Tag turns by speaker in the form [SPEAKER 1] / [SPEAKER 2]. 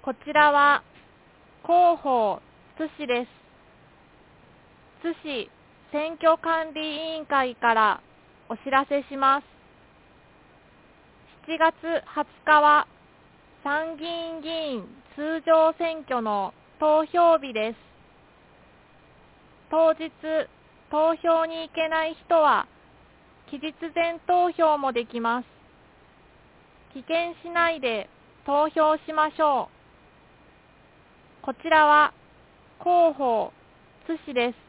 [SPEAKER 1] こちらは広報津市です。津市選挙管理委員会からお知らせします。7月20日は参議院議員通常選挙の投票日です。当日投票に行けない人は期日前投票もできます。棄権しないで投票しましょう。こちらは広報津市です。